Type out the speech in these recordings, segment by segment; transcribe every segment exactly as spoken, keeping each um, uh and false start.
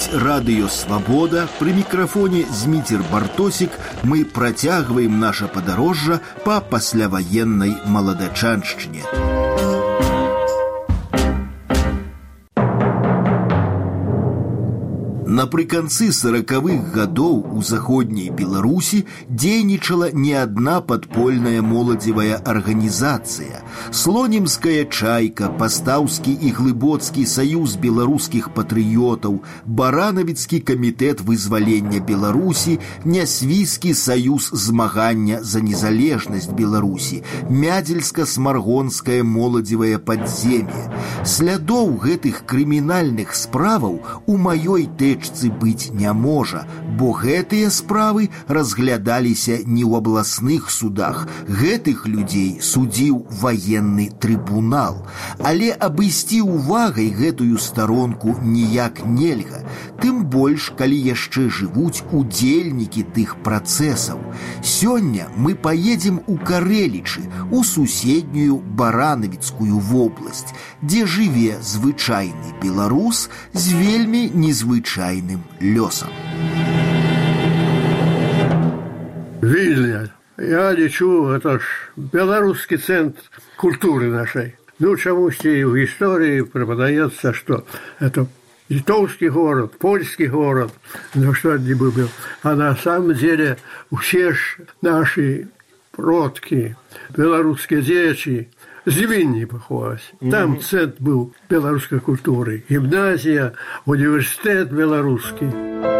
гучыць радыё «Свабода». Пры мікрафоне Зміцер Бартосік. Мы працягваем наша падарожжа па пасляваеннай маладачаншчыне. Напрыканцы саракавых гадоў у заходняй Беларусі дзейнічала не адна падпольная моладзевая арганізацыя. Слонімская чайка, Пастаўскі і Глыбоцкі саюз беларускіх патрыётаў, Баранавіцкі камітэт вызвалення Беларусі, Нясвійскі саюз змагання за незалежнасць Беларусі, Мядзельска-смаргонскае моладзевае падзем'е. Слядоў гэтых крымінальных справаў у маёй тэчцы быць не можа, бо гэтыя справы разглядаліся не ў абласных судах. Гэтых людзей судзіў ваенны трыбунал. Але абысці увагай гэтую старонку ніяк нельга, тым больш, калі яшчэ жывуць удзельнікі тых працэсаў. Сёння мы паедзем у Карэлічы, у суседнюю Баранавіцкую вобласць, дзе жыве звычайны беларус з вельмі незвычайным лёсам. Вільня, я лічу, это ж беларускі цэнтр культуры нашай. Ну, чамусьці ў гісторыі преподаецца, што это литовский город, польский город, ну что не был. А на самом деле все наши продки, белорусские дети, з Вільні паходзяць. Там mm-hmm. центр был белорусской культуры, гимназия, университет белорусский.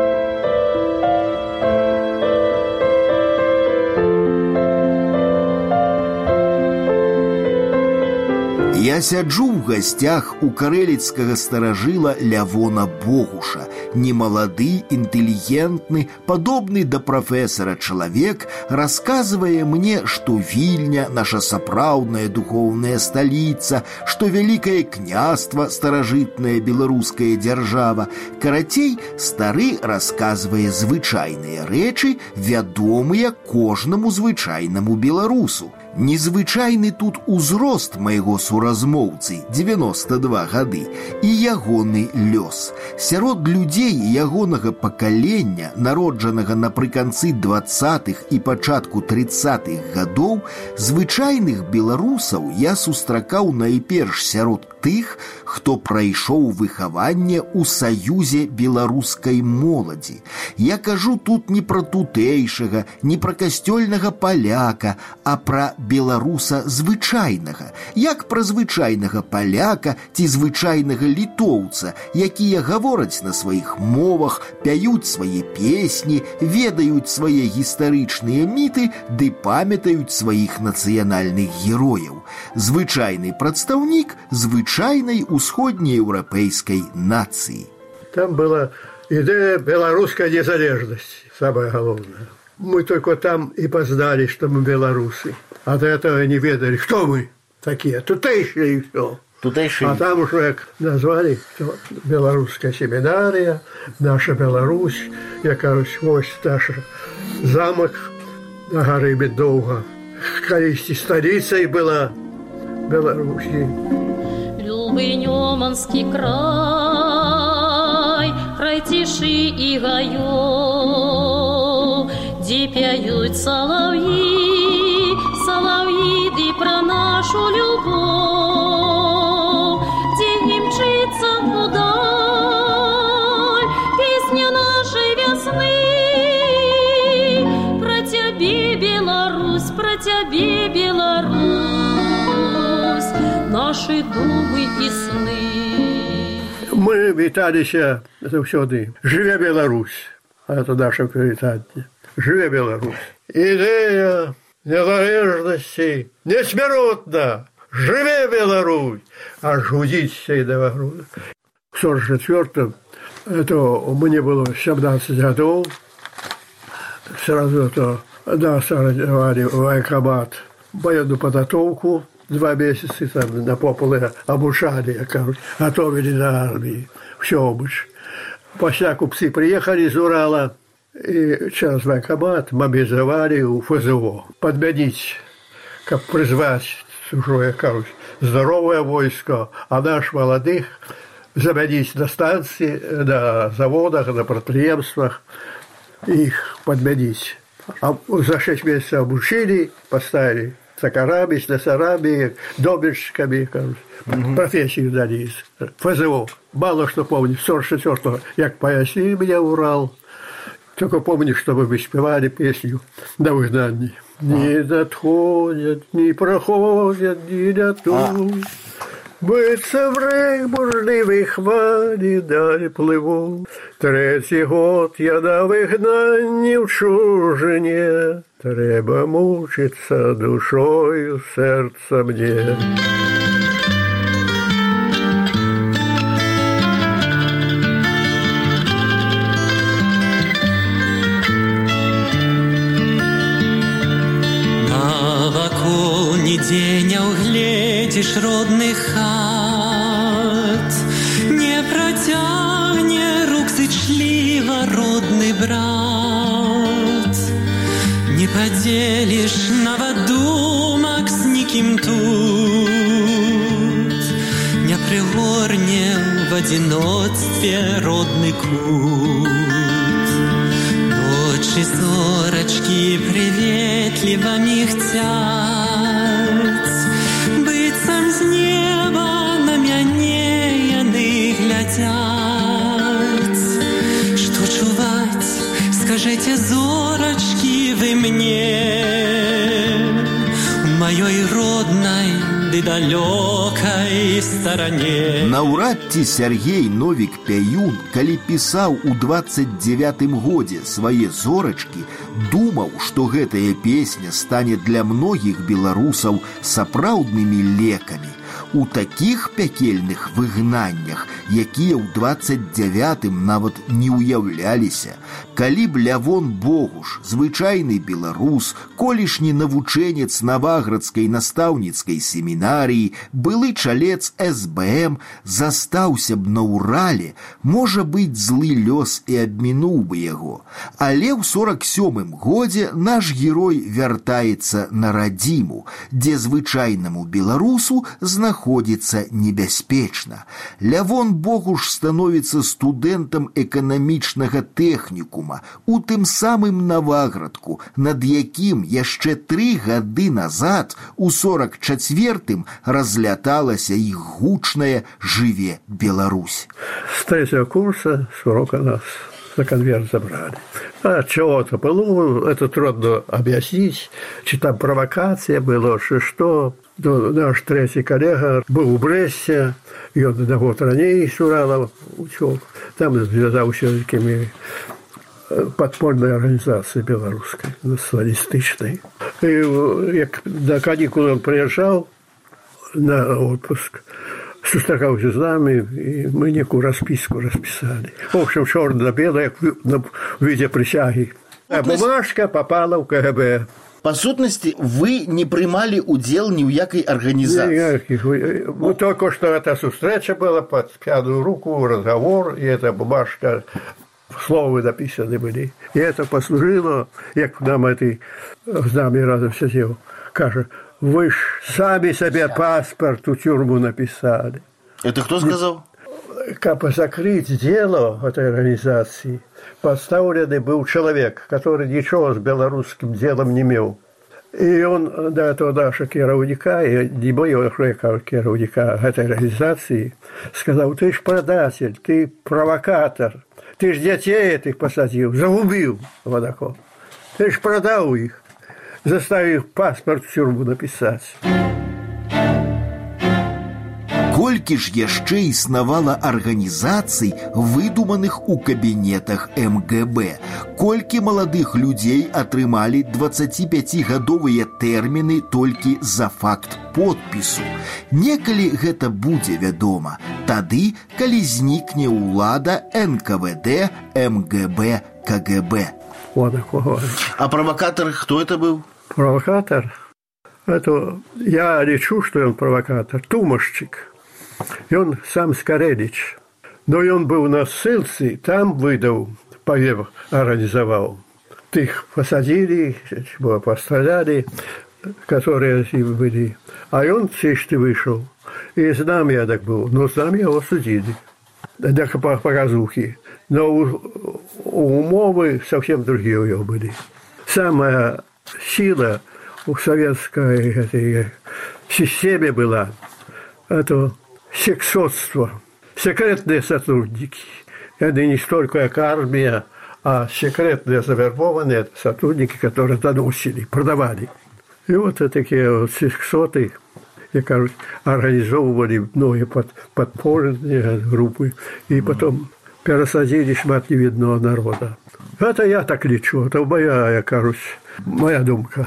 Я сяджу ў гасцях у карэліцкага старажыла Лявона Богуша. Немалады, інтэлігентны, падобны да прафесара чалавек расказвае мне, што Вільня – наша сапраўдная духоўная сталіца, што вялікае княства, старажытная беларуская дзяржава. Карацей, стары расказвае звычайныя рэчы, вядомыя кожнаму звычайнаму беларусу. Незвычайны тут узрост майго суразмоўцы, дзевяноста два гады, і ягоны лёс. Сярод людзей ягонага пакалення, народжанага напрыканцы дваццатых і пачатку трыццатых гадоў, звычайных беларусаў я сустракаў найперш сярод тых, хто прайшоў выхаванне ў саюзе беларускай моладзі. Я кажу тут не пра тутэйшага, не пра касцёльнага паляка, а пра беларуса звычайнага, як пра звычайнага паляка ці звычайнага літоўца, якія гавораць на сваіх мовах, пяюць свае песні, ведаюць свае гістарычныя міты ды памятаюць сваіх нацыянальных герояў. Звычайны прадстаўнік звычайнай усходнееўрапейскай нацыі. Там была идея белорусской незалежности, самое главное. Мы только там и познали, что мы белорусы. А до этого не ведали, кто мы такие, тутейшие и все. Тутейшие. А там уже назвали белорусская семинария, наша Беларусь, я, короче, ось наша замок на горы Медовга. Колись столицей была Беларуси. Любый Неманский край, край тиши и гаёв, где пяют соловьи, соловьи, да про нашу любовь, где не мчится вдаль песня нашей весны. Про тебе, Беларусь, про тебе, Беларусь, наши думы и сны. Мы віталіся заўсёды. Жыве Беларусь. Это наше прывітанне. Жыве Беларусь. Ідэя незалежнасці несмяротна. Жыве Беларусь. Аж гудзіцца і да груду. В сорок четвёртом это мне было семнадцать годов. Сразу это нас организовали в военкомат военную подготовку. Два месяца там на пополе обучали, готовили на армии. Все обуч. После купцы приехали из Урала и через военкомат мобилизовали у ФЗО. Подменить, как призвать чужое, короче, здоровое войско, а наш молодых заменить на станции, на заводах, на предприятиях, их подменить. А за шесть месяцев обучили, поставили токарами, слесарами, домельщиками, угу. Профессию дали из ФЗО. Мало что помню, сорок четвёртого, як пояснили меня Урал, только помню, что мы спевали песню на выгнании. Не надходят, не проходят, не дадут. Биться в рейх бурливій хвалі далі пливу. Третій год я на вигнанні в чужині. Треба мучиться душою, серця мне. Нигде не угледишь родных хат, не протягне рук зычливо родный брат, не поделишь наводумок с никим тут, не пригорне в одиночестве родный кут. Ночи зорочки приветливо михтят, быццам з неба на мяне яны глядят. Что чуваць, скажите, зорочки, вы мне, в моей родной ды далёкай старане. Наўрад ці Сяргей Новік Пяюн, калі пісаў у двадцать девятым годзе свае зорачкі, думаў, што гэтая песня стане для многіх беларусаў сапраўднымі лекамі. У такіх пякельных выгнаннях, якія ў двадцать девятым нават не ўяўляліся, калі б Лявон Богуш, звычайны беларус, колішні навучэнец Наваградскай настаўніцкай семінарыі, былы чалец эс бэ эм, застаўся б на Урале, можа быць, злы лёс і абмінуў бы яго. Але ў сорок сёмым годзе наш герой вяртаецца на радзіму, дзе звычайнаму беларусу знаходзіцца небяспечна. Лявон Богуш становіцца студэнтам эканамічнага тэхнікума у тым самым Наваградку, над якім яшчэ тры гады назад, у сорок чацвёртым, разляталася іх гучная «Жыве Беларусь». С третьего курса с урока нас за конверт забрали. А чего-то было, это трудно объяснить, чи там провокация была, чи что. Наш третий коллега был у Бресте, и он на год ранее с Урала учил. Там связался с такими подпольной организацией белорусской, националистичной. И як на каникулы он приезжал на отпуск, сустракаўся з нами, и мы некую расписку расписали. В общем, черно-белое в виде присяги. А бумажка попала в ка гэ бэ. По сутности, вы не принимали удел ни в якой организации. Никаких. Ну, только что эта встреча была под пьяную руку, разговор, и эта бумажка, слова написаны были. И это послужило, как нам это с нами разом сидел, каже, вы ж сами себе паспорт у тюрьму написали. Это кто сказал? Как закрыть дело этой организации, поставленный был человек, который ничего с белорусским делом не имел. И он до этого нашего керовника, и не моего керовника этой организации, сказал, ты ж предатель, ты провокатор, ты ж детей этих посадил, загубил вот такого. Ты ж продал их, заставив паспорт в тюрьму написать. Колькі ж яшчэ існавала арганізацый, выдуманых у кабінетах эм гэ бэ, колькі маладых людзей атрымалі дваццаціпяцігадовыя тэрміны толькі за факт подпісу. Некалі гэта будзе вядома, тады, калі знікне ўлада эн ка вэ дэ, эм гэ бэ, ка гэ бэ. А провокатор кто это был? Провокатор? Это я речу, что он провокатор. Тумашчик. И он сам Скорелич. Но и он был на ссылце, там выдал, повев организовал. Их посадили, постреляли, которые были. А он чисто вышел. И с нами я так был. Но с нами его судили. для показухи. Но у, у умовы совсем другие у него были. Самая сила у советской этой системе была это сексотство, секретные сотрудники. Это не столько как армия, а секретные завербованные сотрудники, которые доносили, продавали. И вот такие вот сексоты, я кажется, организовывали многие под, подпольные группы, и потом пересадили шмат невидного народа. Это я так лечу, это моя, я кажется, моя думка.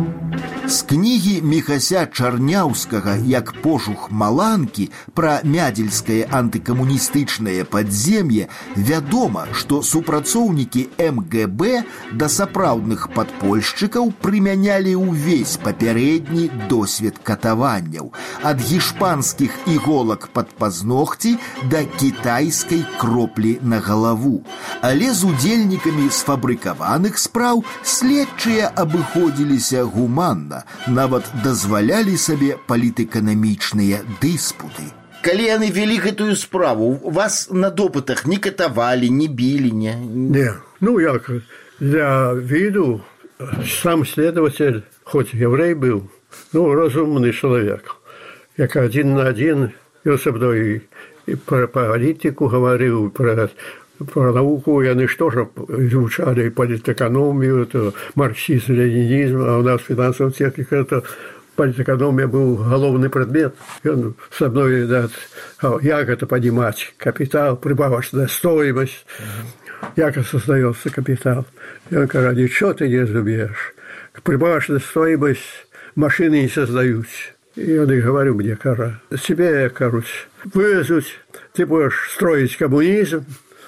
З кнігі Міхася Чарняўскага «Як пожух маланкі» пра мядзельскае антыкамуністычнае падзем'е вядома, што супрацоўнікі эм гэ бэ да сапраўдных падпольшчыкаў прымянялі ўвесь папярэдні досвед катаванняў ад гішпанскіх іголак пад пазногці да кітайскай кроплі на галаву. Але з удзельнікамі сфабрыкаваных спраў следчыя абыходзіліся гуманна, нават дазвалялі сабе палітэканамічныя дыспуты. Калі яны вялі гэтую справу, вас на допытах не катавалі, не білі, не? Не, ну як, для виду сам следователь, хоць еврей быў, ну, разумны чалавек, як адзін на адзін, ён са мной і пра палітыку гаварыў, пра про науку яны что же изучали политэкономию, это марксизм, ленинизм, а у нас финансовая техника, это политэкономия был головный предмет. И он со мной, да, как это понимать, капитал, прибавочная стоимость, как создается капитал. И он говорит, ничего ты не разумеешь, прибавочная стоимость машины не создаются. И он и говорю мне, кара, тебе, я, короче, вывезут, ты будешь строить коммунизм,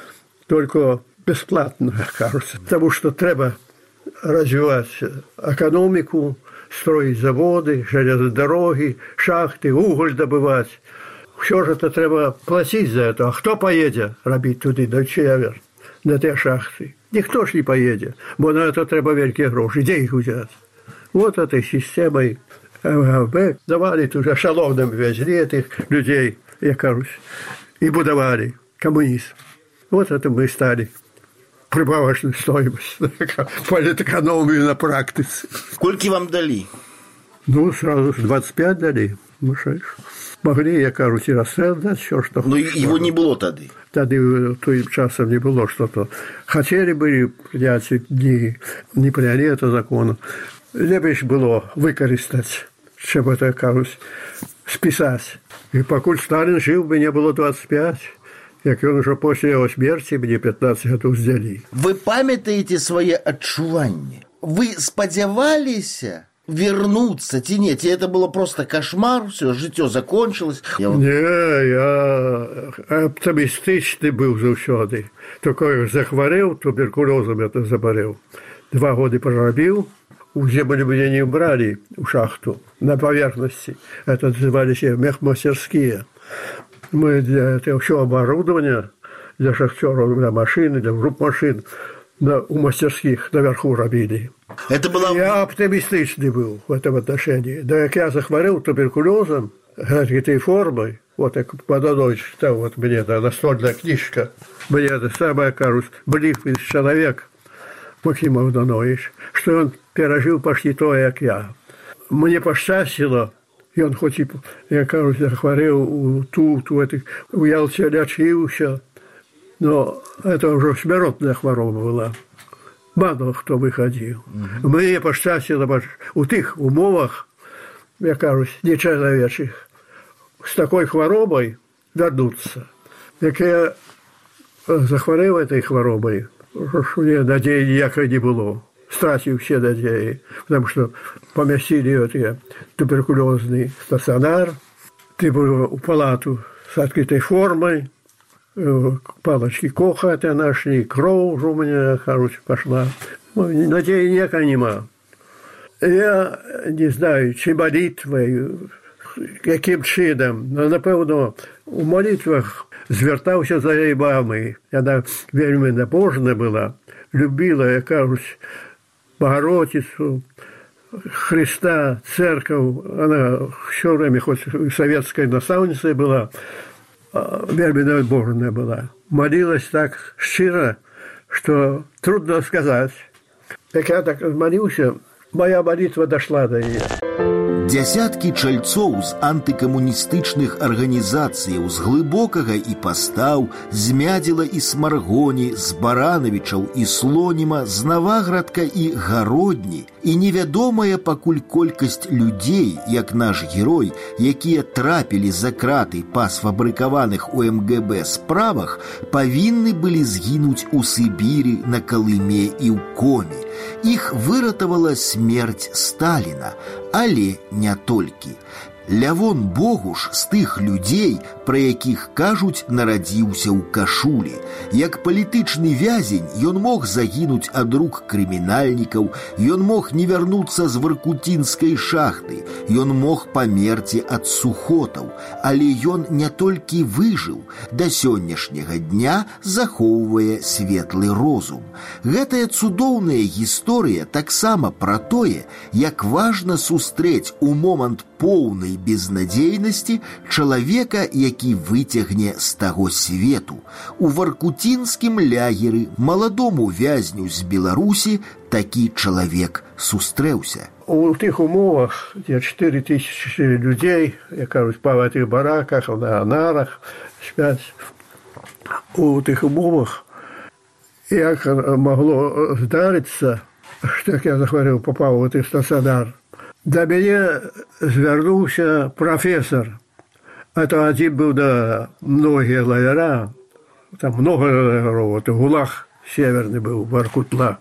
только бесплатно, кажется. Потому что треба развивать экономику, строить заводы, железные дороги, шахты, уголь добывать. Все же это треба платить за это. А кто поедет робить туди, на север, на те шахты? Никто ж не поедет. Бо на это треба великие гроши. Где их взять? Вот этой системой эм гэ бэ давали тут эшелоном везли этих людей, я кажусь, и будовали коммунизм. Вот это мы стали прибавочную стоимость, политэкономию на практике. Сколько вам дали? Ну, сразу двадцать пять дали. Ну, могли, я кажусь, и расстрел дать, все, что... Но его не было тогда? Тогда тем часом не было что-то. Хотели бы принять, не, не приняли это закон. Лепше было выкористать, чем это, кажусь, списать. И покуль Сталин жил бы, не было двадцать пять. Як ён ужо пасля яго смерці мне пятнадцать гадоў здзялі. Вы памятаеце свае адчуванні? Вы спадзяваліся вернуцца ці не? Ці это было просто кошмар, все, жыццё закончилось? Я... Не, я аптымістычны быў заўсёды. Только захварэў, туберкулёзам это забарэў. Два годы прорабіў, у землю меня не брали у шахту на поверхности. Это назывались мехмастерские. Мы для этого все оборудование, для шахтеров, для машин, для групп машин на, у мастерских наверху робили. Это было... Я оптимистичный был в этом отношении. Да, как я захворел туберкулезом, этой формой, вот как подано, читал вот мне, да, настольная книжка, мне это самое, кажется, близкий человек, Максим Авданович, что он пережил почти то, как я. Мне пощастило, и он хоть и, я кажется, захворел тут, в этих, у Ялте лечился, но это уже смертная хвороба была. Мало хто выходил. Mm-hmm. Мне пощастило, у тих умовах, я кажусь, нечеловечих, с такой хворобой вернуться. Як я захворел этой хворобой, у меня надеи ніякої не было. Стратил все надеи, потому что поместили вот я, туберкулезный стационар, ты был в палату с открытой формой, палочки Коха это нашли, кровь у меня, короче, пошла. Надеи никакой нема. Я не знаю, чи молитвой, каким чином, но, напевно, у молитвах звертався за її мамою. Вона вельми набожна була, любила, я кажу, Богородицю, Христа, церковь. Она все время, хоть советской наставницей была, вельми набожная была. Молилась так щиро, что трудно сказать. Так я так молился, моя молитва дошла до нее. Дзясяткі чальцоў з антыкамуністычных арганізацыяў з глыбокага і пастаў, з Мядзела і Смаргоні, з Баранавічаў і Слоніма, з Наваградка і Гародні, і невядомая пакуль колькасць людзей, як наш герой, якія трапілі за краты па сфабрыкаваных у эм гэ бэ справах, павінны былі згінуць у Сібіры, на Калыме і ў Коме. Іх выратавала смерць Сталіна, але не толькі. Лявон Богуш з тых людзей, пра якіх кажуць, нарадзіўся ў кашулі. Як палітычны вязень ён мог загінуць ад рук крымінальнікаў, ён мог не вярнуцца з варкуцінскай шахты, ён мог памерці ад сухотаў, але ён не толькі выжыў, да сённяшняга дня захоўвае светлы розум. Гэтая цудоўная гісторыя таксама пра тое, як важна сустрэць у момант поўнай безнадзейнасці чалавека, які выцягне з таго свету. У варкуцінскім лягеры маладому вязню з Беларусі такі чалавек сустрэўся. У тых умовах, дзе чатыры тысячы людзей, як кажуць, па гэтых бараках, на нарах спяць, у тых умовах, як магло здарыцца, што, як я захварэў, папаў у гэты стацыянар, да мяне звярнуўся прафесор. Это адзін быў да многія лагера, там много лагеров, это ГУЛАГ северный был, Воркутла.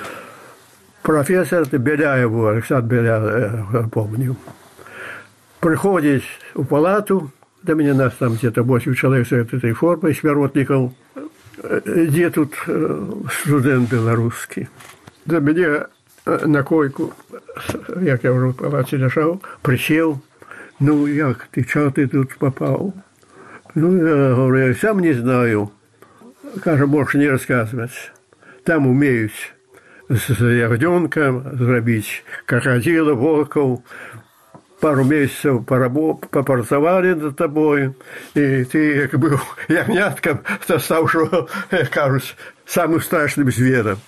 Профессор Беляев, Александр Беляев, я помню. Приходит в палату, до меня нас там где-то восемь человек с этой формой, смиротников, где тут студент белорусский. До меня на койку, як я уже в палате лежал, присел. Ну, як ты, чего ты тут попал? Ну, я говорю, я сам не знаю. Кажу, можешь не рассказывать. Там умеют с ягненком зробить крокодила, волков. Пару месяцев попрацавали над тобой, и ты, как был ягнятком, стал, что, кажуть, самым страшным звером.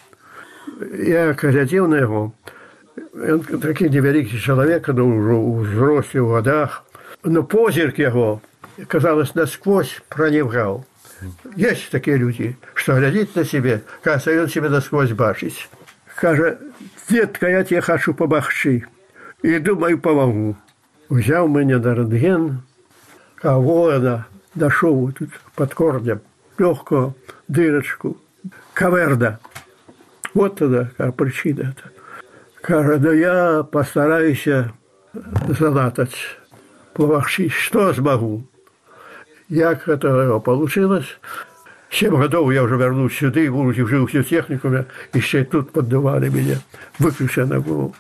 Я глядел на его. Он такий невеликий человек, но уже у взрослых годах. Но позирк его, казалось, насквозь проникал. Есть такие люди, что глядит на себе, кажется, он себя насквозь бачит. Каже, детка, я тебе хочу помогчи. И думаю, помогу. Взял меня на рентген, а воина дошел тут под корнем, легкую дырочку, каверда. Вот тогда какая причина. Каже, да я постараюсь залатать, помогчи, что смогу. Як это получилось? Семь годов я уже вернусь сюда, будучи в всю техникуме, еще тут поддавали меня, выключенно было.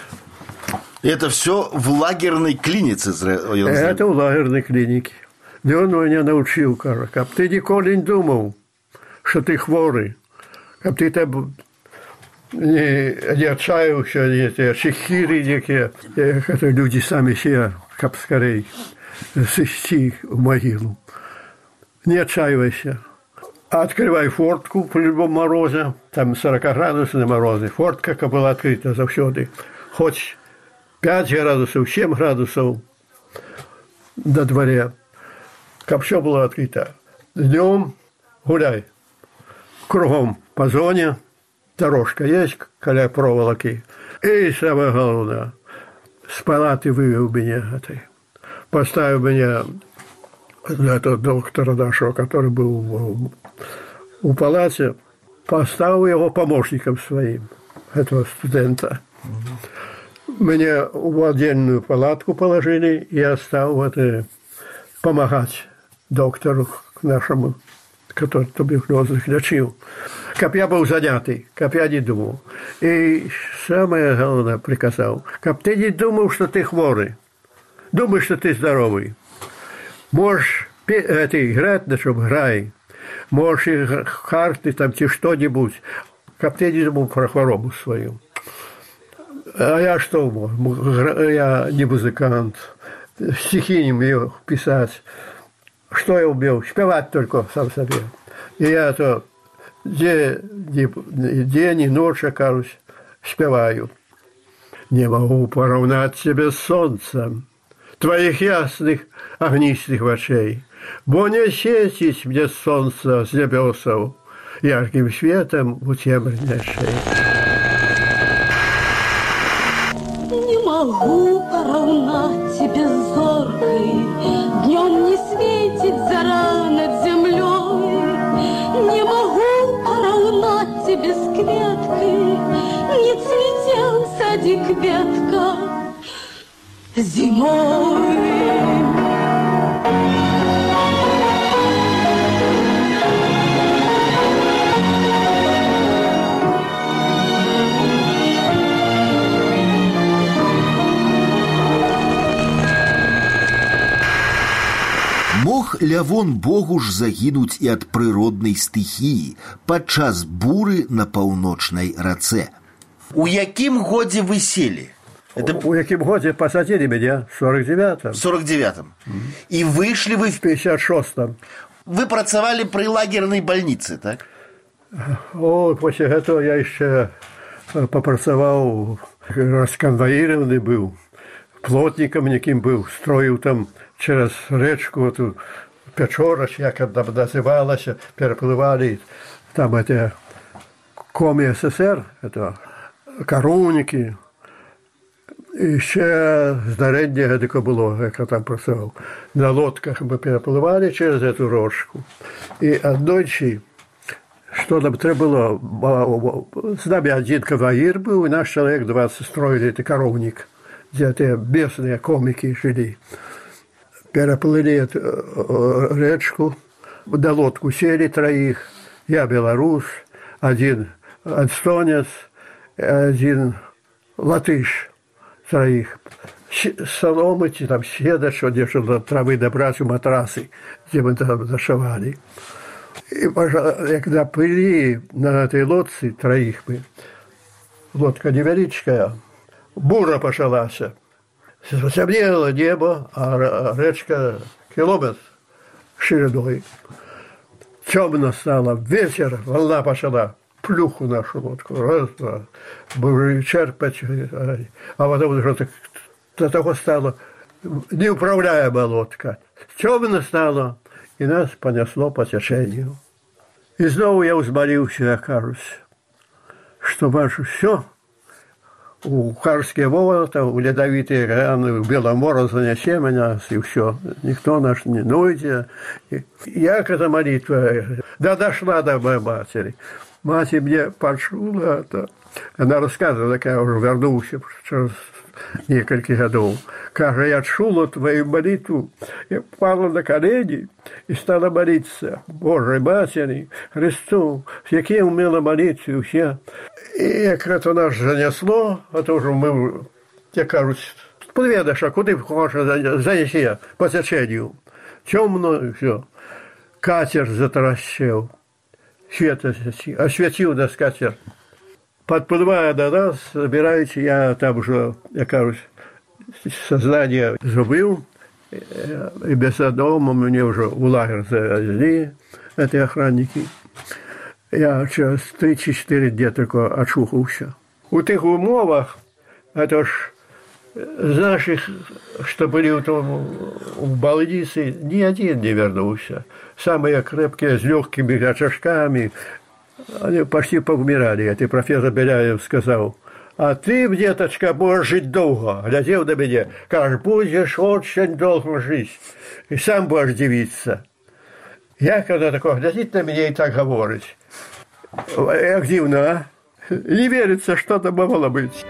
Это все в лагерной клинике? Это в лагерной клинике. И он меня научил, каже, как ты никогда не думал, что ты хворый, как ты там не, не отчаялся, эти чехири некие, это люди сами себя, как скорее, сыщи в могилу. Не отчаивайся. Открывай фортку при любом морозе, там сорокаградусный морозы. Фортка была открыта завсёды. Хоть пять градусов, семь градусов на дворе. Как все было открыто. Днем гуляй. Кругом по зоне. Дорожка есть, коля проволоки. И самое главное, с палаты вывел меня этой. Поставил меня этого доктора нашего, который был в, в палате, поставил его помощником своим, этого студента. Mm-hmm. Меня в отдельную палатку положили, и я стал вот, помогать доктору нашему, который туберкулезных лечил. Как я был занятый, как я не думал. И самое главное приказал, как ты не думал, что ты хворый. Думаешь, что ты здоровый. Можешь это, играть, на чем играй. Можешь играть карты там, чи что-нибудь. Как ты не думал про хворобу свою. А я что мог? Я не музыкант. Стихи не умею писать. что я умел? Спевать только сам себе. И я то день, день и ночь, кажусь, спеваю. Не могу поравнать себе с солнцем твоих ясных огнистых очей, бо не светить мне солнце с небесов ярким светом в темной шее. Не могу поравнать тебе зоркой, днем не светит зара над землей. Не могу поравнать тебе с кветкой, не цветет в садик ветка зимой. Мог лявон Богу ж загінуць і ад прыроднай стыхіі падчас буры на паўночнай рацэ. У якім годзе вы селі? Это... У якім годзе посадили меня? В сорок девятом. В сорок девятом. Mm-hmm. И вышли вы в пятьдесят шестом. Вы працавали при лагерной больнице, так? О, после этого я еще попрацаваў, расконвоированный был, плотником неким был, строил там через речку эту Печорач, як она называлась, переплывали там это коми СССР, это коровники. І ще здарення таке було, як я там працював. На лодках ми перепливали через цю річку. І одночі, що нам треба було, з нами один конвоїр був, і наш чоловік двадцять строили цей коровник, де ті бісні коміки жили. Переплыли речку, на лодку сели троих, я белорус, один эстонец, один латыш. Троих. Соломы, там седа, что держали травы добрать у матрасы, где мы там зашивали. И, когда плыли на этой лодце, троих мы, лодка невеличкая, бура пошалась. Темнело небо, а речка километр шириной. Темно стало, вечер, волна пошла. Плюху нашу лодку, раз, два, будем черпать, а потом уже до того стало неуправляемая лодка. Темно стало, и нас понесло по течению. И снова я взмолился, я кажусь, что ваше все, у Харские ворота, у ледовитые раны, у Беломора занесе меня, и все. Никто наш не нойдет. Я к этой молитве, да дошла до моей матери. Мать мне почула это. Она рассказывала, как я уже вернулся через несколько годов. Как я чула твою молитву, я пала на колени и стала молиться Божьей Матери, Христу, с яким умела молиться все. И как это нас занесло, а то уже мы, я кажусь, подведешь, а куда хочешь занеси по течению. Темно и все. Катер затаращил. Свет осветил на скатерть. Подплывая до нас, забираете, я там уже, я кажусь, сознание забыл, и без дома мне уже в лагерь завезли, эти охранники. Я через три-четыре дня только очухался. У тех умовах, это ж з наших, что были в больнице, ни один не вернулся. Самые крепкие, с легкими очажками, они почти поумирали. Это профессор Беляев сказал: а ты, деточка, будешь жить долго. Глядел на меня, как будешь очень долго жить. И сам будешь дивиться. Я когда такой глядит на меня и так говорит. Как дивно, а? Не верится, что это могло быть.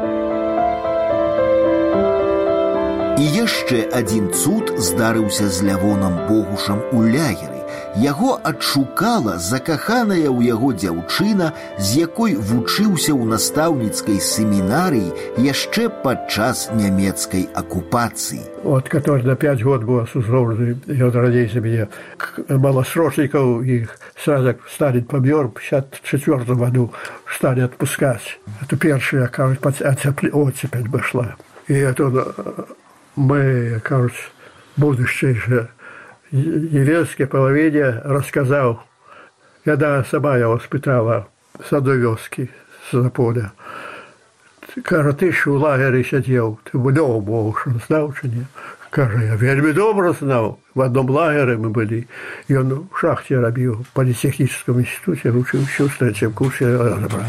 І яшчэ адзін цуд здарыўся з Лявонам Богушам у лагеры. Яго адшукала закаханая ў яго дзяўчына, з якой вучыўся ў настаўніцкай семінарыі яшчэ падчас нямецкай акупацыі. Вот, который на пять год был осужден, и он родился мне, малосрочников, их сразу стали помер, в пятьдесят четвёртом году стали отпускать. Это первая, кажется, оттепель пошла. И это мы, кажется, будущее же еврейской половине рассказал, когда сама его спитала с одной вёски, с Заполя. Каже, ты ж у лагері сидів, ти вдома був, що знав чи ні? Каже, я вельми добре знав. В одному лагері ми були. І він в шахті робив, в політехнічному інституті, учився в третьем курсі разобрали.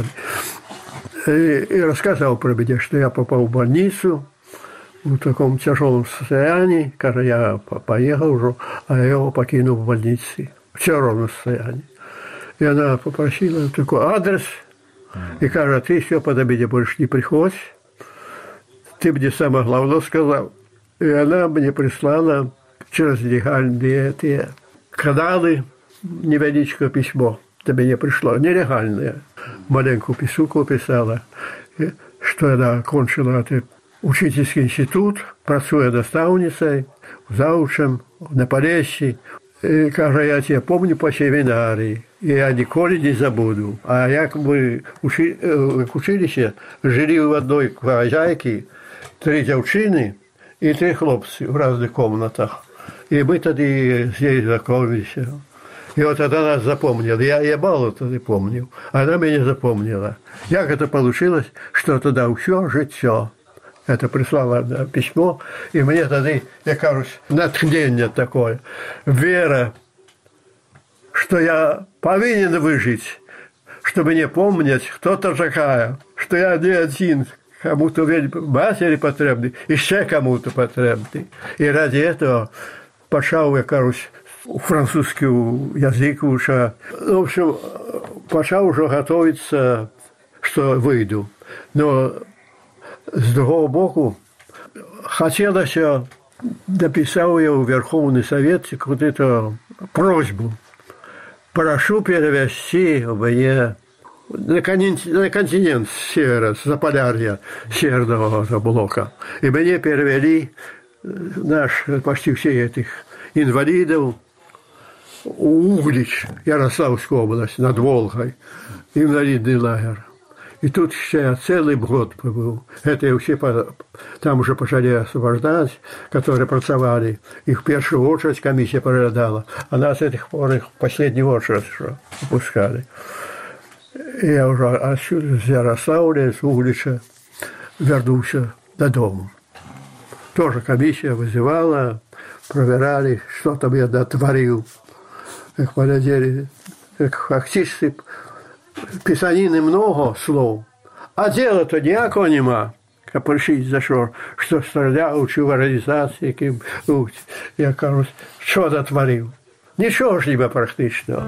И, и рассказал про меня, что я попал в больницу в таком тяжелом состоянии, когда я поехал уже, а я его покинул в больнице в тяжелом состоянии. И она попросила такой адрес, и говорит, ты все под обеде больше не приходь, ты мне самое главное сказал. И она мне прислала через легальные эти каналы невеличкое письмо. До меня пришло нелегальное. Маленькую писуку писала, что она окончила этот учительский институт, працуя наставницей, заучем на Полессі. И, каже, я тебя помню по семинарии, и я николи не забуду. А як мы учи, в училище жили в одной хозяйке, три девчины и три хлопцы в разных комнатах. И мы тогда здесь знакомились. И вот она нас запомнила. Я, я мало тогда помнил. Она меня запомнила. Как это получилось, что тогда все життя. Это прислала письмо. И мне тогда, я кажусь, натхнение такое. Вера, что я повинен выжить, чтобы не помнить, кто то такая, что я не один, кому-то матери потребный, еще кому-то потребный. И ради этого пошел, я кажусь, французский язык уже. В общем, пошел уже готовиться, что выйду. Но с другого боку, хотелось, написал я в Верховный Совет какую-то просьбу. Прошу перевести мне на континент, на континент севера, с Заполярья, северного блока. И мне перевели наш, почти все этих инвалидов, Углич, Ярославская область, над Волгой, инвалидный лагерь. И тут еще я целый год побыл. Это я все там уже пошли освобождать, которые працевали. Их в первую очередь комиссия проглядала, а нас этих пор их в последнюю очередь выпускали. И я уже отсюда, с Ярославля, с Углича, вернулся додому. Тоже комиссия вызывала, проверяли, что там я дотворил. Как полетели, как фактически писанины много слов, а дела-то ніякого нема. Как пришли за що, що стріляв, чи в організації, яким, ну, я кажу, що дотворив. Нічого ж ніби практично.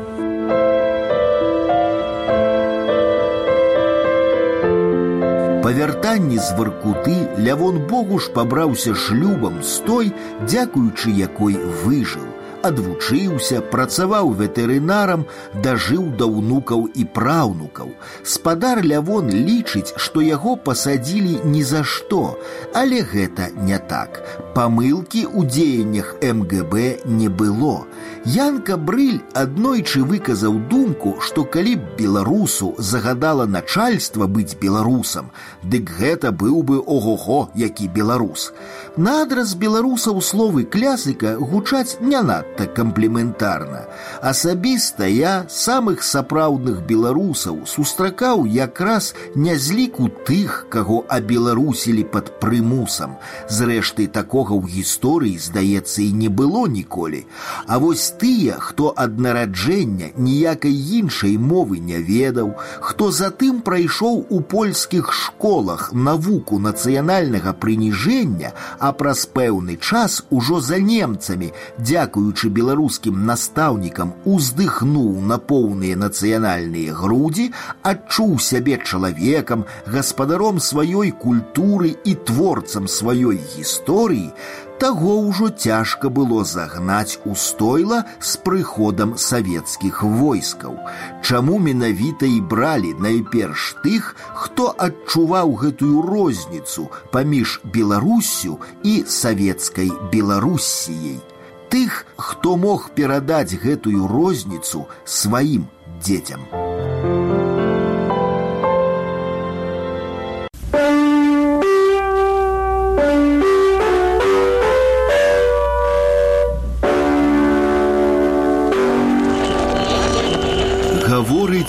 Па вяртанні з Воркуты Лявон Богуш пабраўся шлюбам з той, дзякуючы якой выжыў. Адвучыўся, працаваў ветэрынарам, дажыў да ўнукаў і праўнукаў. Спадар Лявон лічыць, што яго пасадзілі ні за што, але гэта не так. Памылкі ў дзеяннях эм гэ бэ не было. Янка Брыль аднойчы выказаў думку, што калі б беларусу загадала начальства быць беларусам, дык гэта быў бы ого-го, які беларус. На адрас беларусаў словы клясыка гучаць не надта камплементарна. Асабіста я самых сапраўдных беларусаў сустракаў якраз не з ліку тых, каго абеларусілі пад прымусам. Зрэшты, такога ў гісторыі, здаецца, і не было ніколі. А вось тыя, хто ад нараджэння ніякай іншай мовы не ведаў, хто затым прайшоў у польскіх школах навуку нацыянальнага прыніжэння, а праз пэўны час ужо за немцамі, дзякуючы беларускім настаўнікам, уздыхнуў на поўныя нацыянальныя грудзі, адчуў сябе чалавекам, гаспадаром сваёй культуры і творцам сваёй гісторыі, таго ўжо цяжка было загнаць у стойла з прыходам савецкіх войскаў. Чаму менавіта і бралі найперш тых, хто адчуваў гэтую розніцу паміж Беларуссю і савецкай Беларуссіяй? Тых, хто мог перадаць гэтую розніцу сваім дзецям.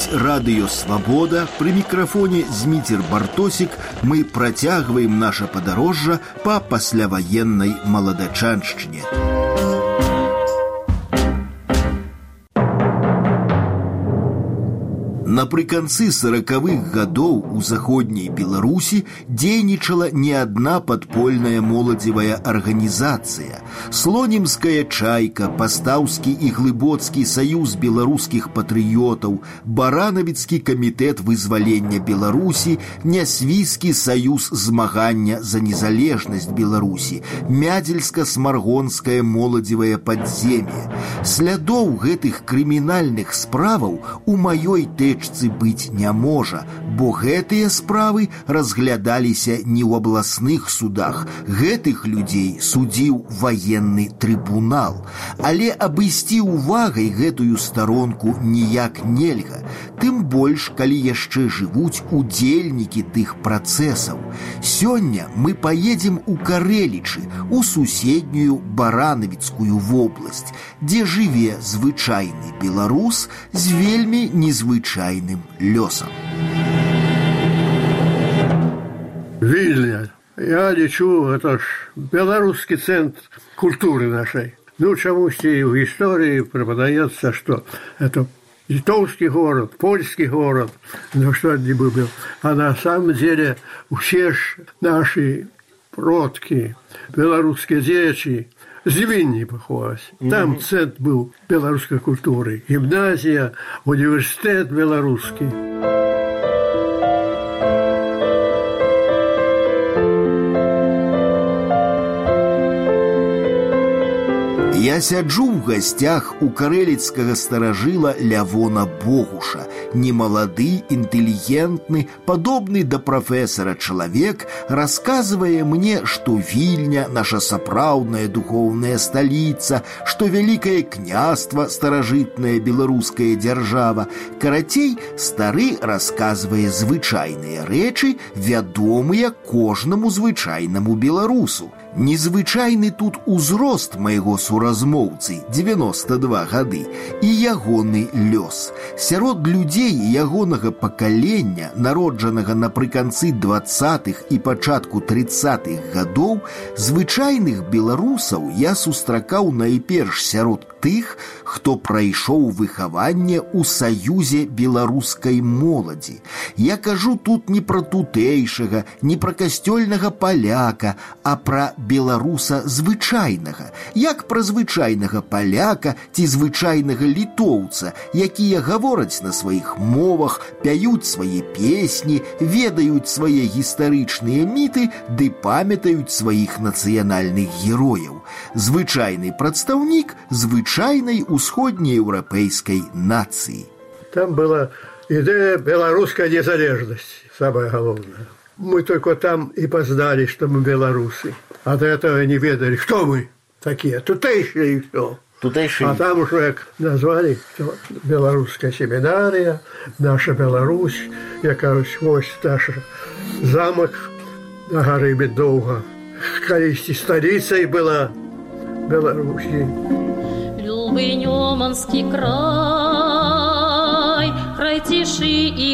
радыё «Свабода». Пры мікрафоне Зміцер Бартосік. Мы працягваем наша падарожжа па пасляваеннай маладачаншчыне. Напрыканцы сорокавых гадоў у заходняй Беларусі дзейнічала не адна падпольная моладзевая арганізацыя. Слонімская чайка, Пастаўскі і Глыбоцкі саюз беларускіх патрыётаў, Баранавіцкі камітэт вызвалення Беларусі, Нясвійскі саюз змагання за незалежнасць Беларусі, Мядзельска-смаргонскае моладзевае падзем'е. Слядоў гэтых крымінальных справаў у маёй тэчцы быць не можа, бо гэтыя справы разглядаліся не ў абласных судах. Гэтых людзей судзіў ваенны трыбунал. Але абысці увагай гэтую старонку ніяк нельга, тым больш, калі яшчэ жывуць удзельнікі тых працэсаў. Сёння мы паедзем у Карэлічы, у суседнюю Баранавіцкую вобласць, дзе жыве звычайны беларус з вельмі незвычайным лёсам. Вильня. Я лечу, это ж белорусский центр культуры нашей. Ну, чамусьці в истории преподается, что это литовский город, польский город, ну что это не был. А на самом деле все наши продки, белорусские дети, з Вільні поховалась. Там mm-hmm. центр был белорусской культуры. Гимназия, университет белорусский. Я сяджу ў гасцях у карэліцкага старажыла Лявона Богуша. Немалады, інтэлігентны, падобны да прафесара чалавек расказвае мне, што Вільня – наша сапраўдная духоўная сталіца, што вялікае княства – старажытная беларуская дзяржава. Карацей, стары расказвае звычайныя рэчы, вядомыя кожнаму звычайнаму беларусу. Незвычайны тут узрост майго суразмоўцы – дзевяноста два гады, і ягоны лёс. Сярод людзей ягонага пакалення, народжанага напрыканцы дваццатых і пачатку трыццатых гадоў, звычайных беларусаў я сустракаў найперш сярод тых, хто прайшоў выхаванне ў саюзе беларускай моладзі. Я кажу тут не пра тутэйшага, не пра касцёльнага паляка, а пра беларуса звычайнага, як пра звычайнага паляка ці звычайнага літоўца, якія гавораць на сваіх мовах, пяюць свае песні, ведаюць свае гістарычныя міты ды памятаюць сваіх нацыянальных герояў. Звычайны прадстаўнік звычайнай усходнееўрапейскай нацыі. Там была идея белорусской незалежности, самое главное. Мы только там и познали, что мы белорусы. А до этого не ведали, кто мы такие, тутейшие и все. Тутейшие. А там уже назвали, что белорусская семинария, наша Беларусь, якась ось наш замок на горы Медовга. Колись столицей была Беларуси. Любый Неманский край, край тиши и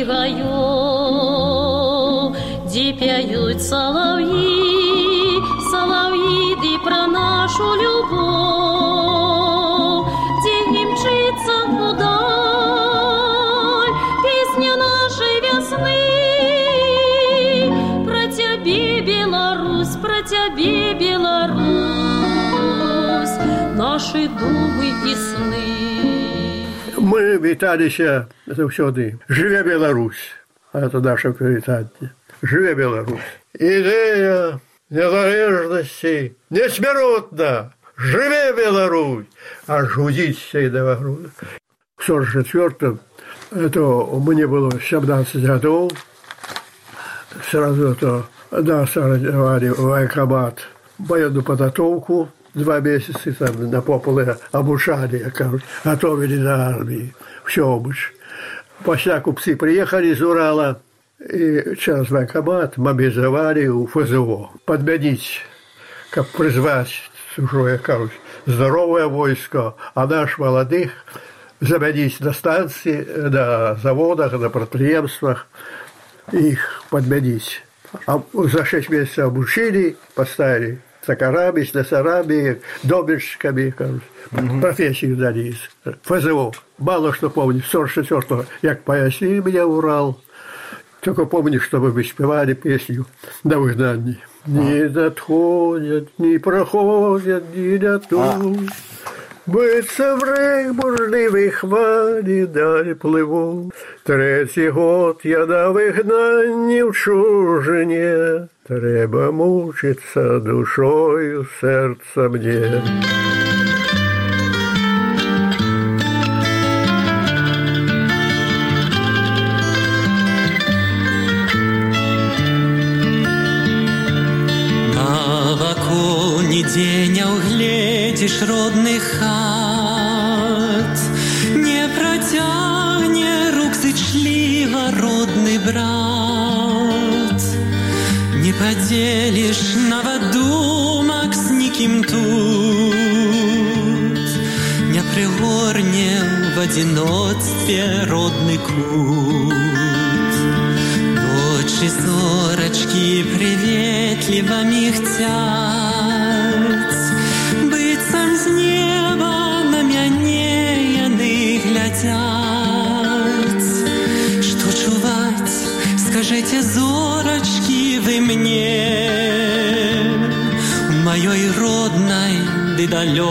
гаёв, где пяют соловьи, соловьи, да про нашу любовь, где не мчится вдаль песня нашей весны. Про тебе, Беларусь, про тебе, Беларусь, наши думы и сны. Мы віталіся заўсёды. Жыве Беларусь. Это наше привітанне. Жыве Беларусь. Идея незалежности несмяротна. Жыве Беларусь. Аж гудзіць і да груди. В сорок четвёртом это мне было семнадцать годов. Сразу это нас организовали в военкомат военную подготовку. Два месяца там на пополе обучали, готовили на армии. Все обуч. После купцы приехали из Урала, и через военкомат мобилизовали у ФЗО. Подменить, как призвать, уже, кажуть, здоровое войско, а наш молодых заменить на станции, на заводах, на предприятиях, их подменить. А за шесть месяцев обучили, поставили токарами, слесарами, домельщиками, угу. Профессию дали. ФЗО. Мало что помню. сорок четвёртого, як поясни меня Урал. Только помню, что мы спевали песню на выгнании. Не надходят, не проходят, не дадут. Биться в рейх бурливій хвалі далі пливу. Третій год я на вигнанні в чужині. Треба мучиться душою серця мне. Нигде не углядишь родных хат, не протягне рук зычливо родный брат, не поделишь новодумок с никим тут, не пригорне в одиночестве родный кут. Дочи зорочки приветливо михтят, быццам з неба на мяне яны глядят. Что чуваць, скажите, зорочки, вы мне, в моей родной ды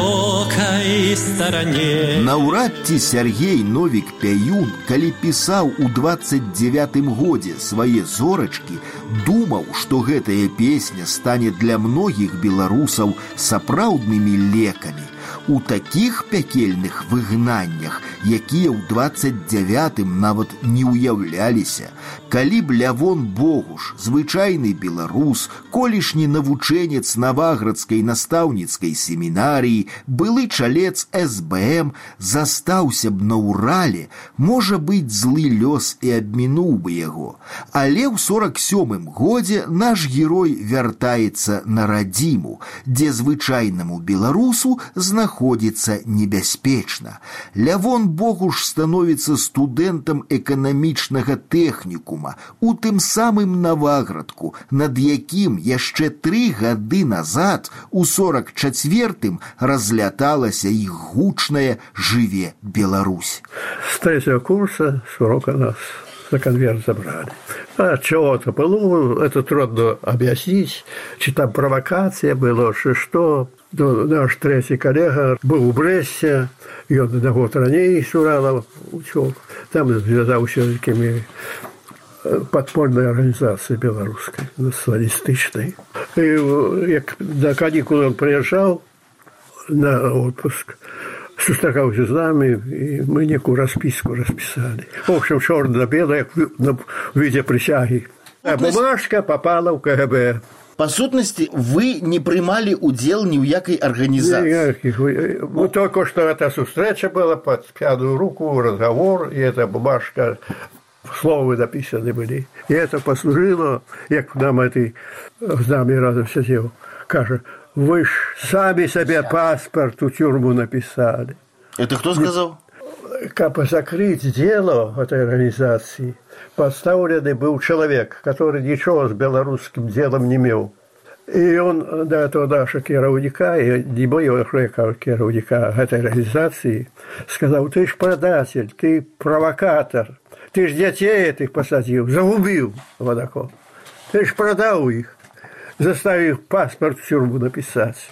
далёкай старане. Наўрад ці Сяргей Новік Пяюн, калі пісаў у двадцать девятым годзе свае зорачкі, думаў, што гэтая песня стане для многіх беларусаў сапраўднымі лекамі. У такіх пякельных выгнаннях, якія ў двадцать девятым нават не ўяўляліся, калі б Лявон Богуш, звычайны беларус, колішні навучэнец Наваградскай настаўніцкай семінарыі, былы чалец эс бэ эм, застаўся б на Урале, можа быць, злы лёс і абмінуў бы яго. Але ў сорок сёмым годзе наш герой вяртаецца на радзіму, дзе звычайнаму беларусу знаходзіцца небяспечна. Лявон Богуш становіцца студэнтам эканамічнага тэхнікума у тым самым Наваградку, над якім яшчэ тры гады назад, у сорок чацвёртым, разляталася іх гучная «Жыве Беларусь». С третьего курса с урока нас за конверт забрали. А чего-то было, это трудно объяснить, чи там провокация была, что что. Наш третий коллега был в Бресте, и он на год ранее с Урала учил. Там связался с такими подпольной организацией белорусской, националистичной. И как на каникулы он приезжал на отпуск, сустракался с нами, и мы некую расписку расписали. В общем, черно-белое в виде присяги. А бумажка попала в ка гэ бэ. По сутности, вы не принимали удел ни в якой организации? Никаких. Ну, только что эта встреча была, под пятую руку, разговор, и эта бумажка, слова написаны были. И это послужило, как нам этой с нами разом сидел, каже, вы ж сами себе паспорт у тюрьму написали. Это кто сказал? Как закрыть дело этой организации, подставленный был человек, который ничего с белорусским делом не имел. И он до этого нашего керовника, и не моего керовника этой организации, сказал, ты ж предатель, ты провокатор, ты ж детей этих посадил, загубил водокол, ты ж продал их, заставив паспорт в тюрьму написать.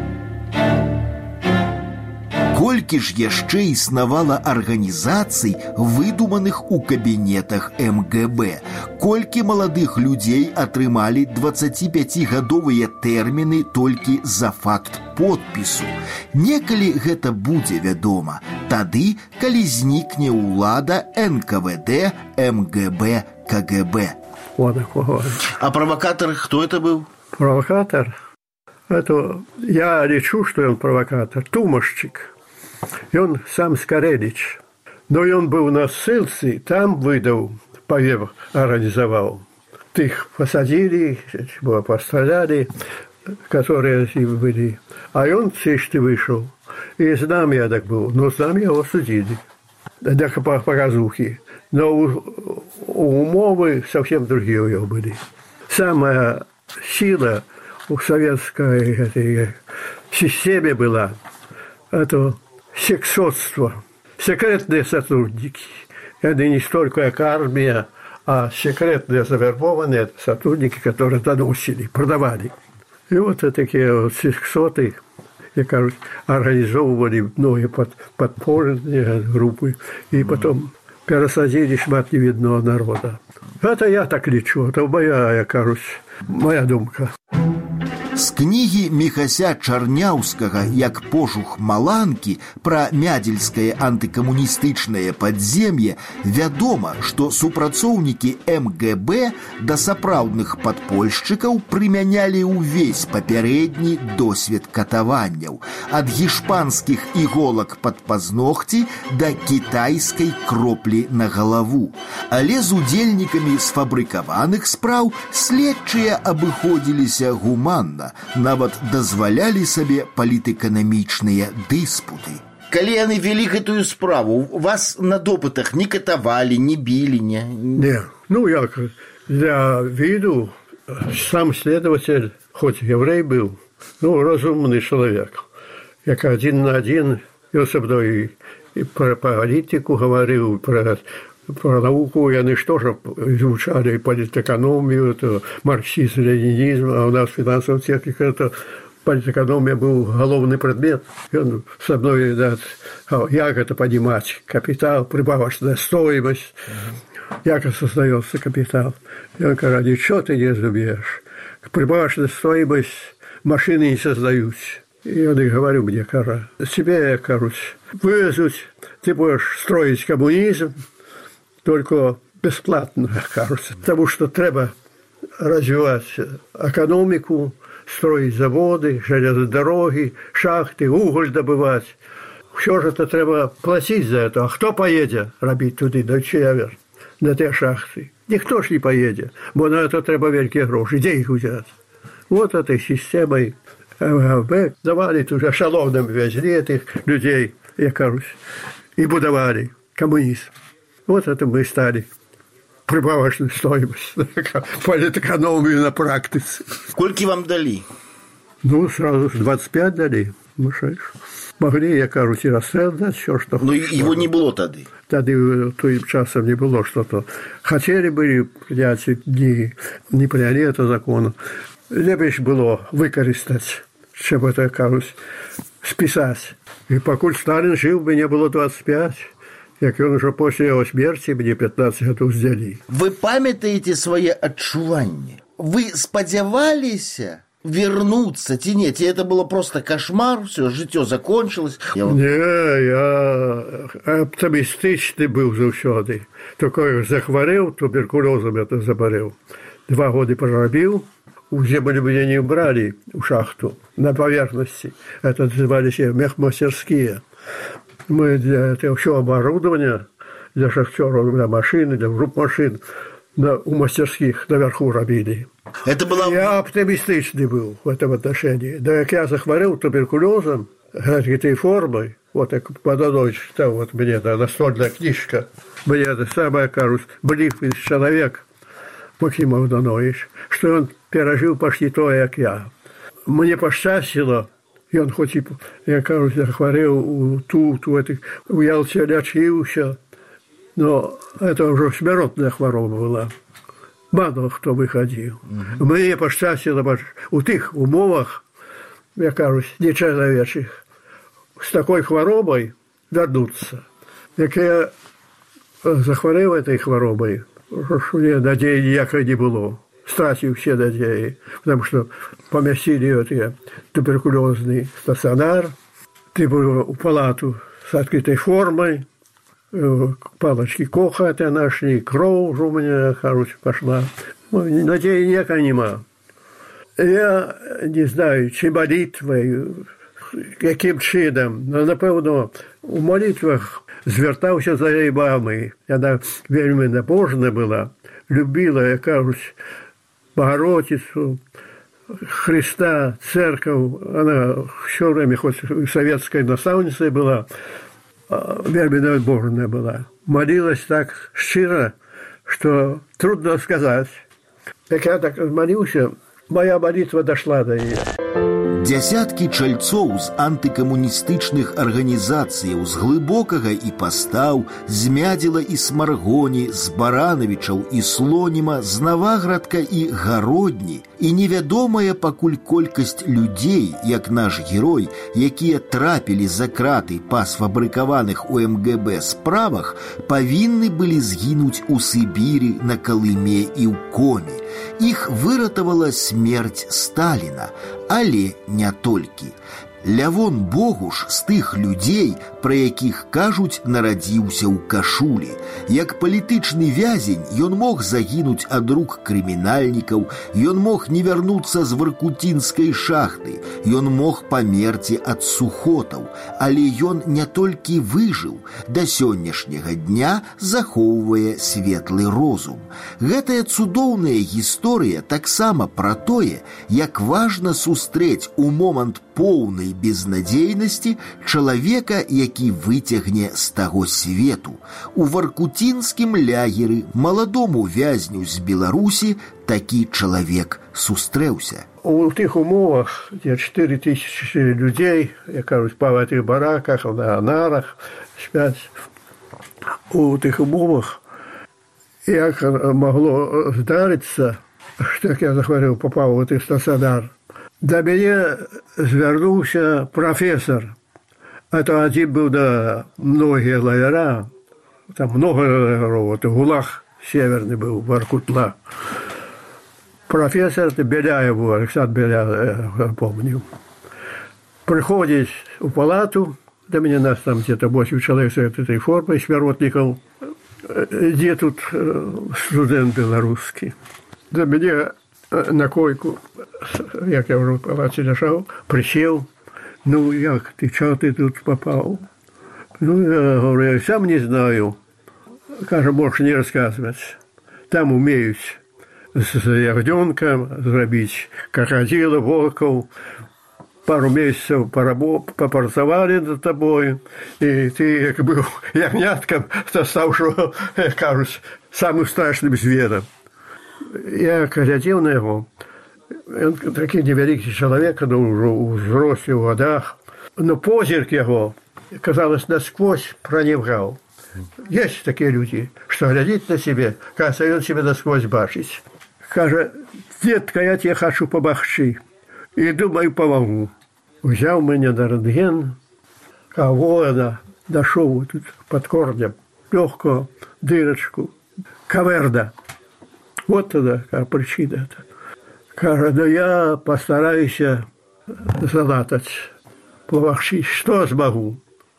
Колькі ж яшчэ існавала арганізацый, выдуманых у кабінетах эм гэ бэ, колькі маладых людзей атрымалі дваццаціпяцігадовыя тэрміны толькі за факт подпісу. Некалі гэта будзе вядома, тады, калі знікне ўлада эн ка вэ дэ, эм гэ бэ, ка гэ бэ. А провокатор кто это был? Провокатор? Это я лечу, что он провокатор. Тумашчик. И он сам Скорелич. Но и он был на ссылце, там выдал, повев организовал. Их посадили, постреляли, которые были. А он в Сечте вышел. И с нами я так был. Но с нами его судили. для показухи. Но у, у умовы совсем другие у него были. Самая сила у советской этой системе была это сексотство, секретные сотрудники. Это не столько как армия, а секретные завербованные сотрудники, которые доносили, продавали. И вот такие вот сексоты, и, кажется, организовывали многие под, подпольные группы, и потом пересадили шмат невидного народа. Это я так лечу, это моя, я кажется, моя думка. З кнігі Міхася Чарняўскага «Як пожух маланкі» пра мядзельскае антыкамуністычнае падзем'е вядома, што супрацоўнікі эм гэ бэ да сапраўдных падпольшчыкаў прымянялі ўвесь папярэдні досвед катаванняў ад гішпанскіх іголак пад пазногці да кітайскай кроплі на галаву. Але з удзельнікамі сфабрыкаваных спраў следчыя абыходзіліся гуманна, нават дазвалялі сабе палітэканамічныя дыспуты. Калі яны вялі гэтую справу, вас на допытах не катавалі, не білі, не? Не, ну як, для виду сам следователь, хоць еврей был, ну, разумный человек, як один на один, ён со мной и про политику говорил, про про науку, яны что же изучали политэкономию, это марксизм, ленинизм, а у нас финансовая техника, это политэкономия был головный предмет. И он со мной, да, как это понимать, капитал, прибавочная стоимость, как создается капитал. И он говорит, ничего ты не разумеешь, прибавочная стоимость машины не создаются. И я говорю мне, кара, тебе, я, короче, вывезут, ты будешь строить коммунизм, только бесплатно, кажется, потому что треба развивать экономику, строить заводы, железные дороги, шахты, уголь добывать. Все же это треба платить за это. А кто поедет робить туди, до север, на те шахты? Никто ж не поедет, бо на это треба великие гроши, где их взять? Вот этой системой эм гэ бэ давали уже эшелоном везли этих людей, я кажусь, и будовали коммунизм. Вот это мы стали прибавочную стоимость, политэкономию на практике. Сколько вам дали? Ну, сразу двадцать пять дали. Могли, я кажусь, и расстрел дать, все, что... Но его не было тогда? Тогда тем часом не было что-то. Хотели бы принять, не, не приняли это закон. Лепше было выкористать, чем это, кажусь, списать. И покуль Сталин жил бы, не было двадцать пять. Як ён ужо пасля яго смерці мне пятнадцать гадоў здзялі. Вы памятаеце свае адчуванні? Вы спадзяваліся вернуцца ці не? Ці это было просто кошмар, все, жыццё закончилось? Я... Не, я аптымістычны быў заўсёды. Только захварэў, туберкулёзам это забарэў. Два годы прорабіў, у землю меня не брали у шахту на поверхности. Это назывались мехмастерские. Мы для этого все оборудование, для шахтеров, для машин, для групп машин на, у мастерских наверху робили. Это было... Я оптимистичный был в этом отношении. Да как я захворел туберкулезом, этой формой, вот так подадой читал, вот мне да, настольная книжка, мне это самое, кажется, близкий человек, Максим Авданович, что он пережил почти то, как я. Мне пощастило, и он хоть и, я, кажется, захворел тут, у этих, у Ялте лечился, но это уже смертная хвороба была. Мало хто выходил. Mm-hmm. Мне пощастило, у тих умовах, я кажусь, нечеловечих, с такой хворобой вернуться. Як я захворел этой хворобой, мне надеи ніякої не было. Стратил все надеи, потому что поместили это туберкулезный стационар, ты был в палату с открытой формой, палочки Коха это нашли, кровь у меня, короче, пошла. Надеи никакой нема. Я не знаю, чи молитвой, каким чином, но, напевно, у молитвах звертався за її мамою. Вона вельми набожна була, любила, я кажусь, Богородицю, Христа, церковь. Она все время, хоть советской наставницей была, вербная уборная была. Молилась так щиро, что трудно сказать. Так я так молился, моя молитва дошла до нее. Дзясяткі чальцоў з антыкамуністычных арганізацыяў з глыбокага і пастаў, з Мядзела і Смаргоні, з Баранавічаў і Слоніма, з Наваградка і Гародні, і невядомая пакуль колькасць людзей, як наш герой, якія трапілі за краты па сфабрыкаваных у эм гэ бэ справах, павінны былі згінуць у Сібіры, на Калыме і ў Коме. Іх выратавала смерць Сталіна, але не толькі. Лявон Богуш з тых людзей, пра якіх кажуць, нарадзіўся ў кашулі. Як палітычны вязень ён мог загінуць ад рук крымінальнікаў, ён мог не вярнуцца з варкутінскай шахты, ён мог памерці ад сухотаў, але ён не толькі выжыў, да сённяшняга дня захоўвае светлы розум. Гэтая цудоўная гісторыя таксама пра тое, як важна сустрэць у момант поўнай безнадзейнасці чалавека, які выцягне з таго свету. У варкутінскім лягеры маладому вязню з Беларусі такі чалавек сустрэўся. У тых умовах, дзе чатыры тысячы людзей, як кажуць, па гэтых бараках, на нарах спяць, у тых умовах, як магло здарыцца, што, як я захварэў, папаў у тых стацыянар, да мяне звярнуўся прафесор. Это адзін быў да многія лагера, там много лагеров, это ГУЛАГ северный был, Воркутла. Профессор Беляев, Александр Беляев, я помню, приходит в палату, до меня нас там где-то восемь человек с этой формой, смиротников, где тут студент белорусский. До меня на койку, як я уже в палате лежал, присел. Ну, як ты, чего ты тут попал? Ну, я говорю, я сам не знаю. Кажу, можешь не рассказывать. Там умеют с ягненком зробить крокодила, волков. Пару месяцев попрацавали над тобой, и ты, как был ягнятком, то стал, что, кажуть, самым страшным зверем. Я глядел на его. Он такий невеликий человек, ну, уже у взрослых годах. Но позирк его, казалось, насквозь проникал. Есть такие люди, что глядит на себе, кажется, он себе насквозь бачит. Каже, детка, я тебе хочу помогчи. И думаю, помогу. Взял меня на рентген, кого она дошел тут под корнем, легкую дырочку, каверда. Вот тогда какая причина. Каже, да я постараюсь залатать, помогчи, что смогу.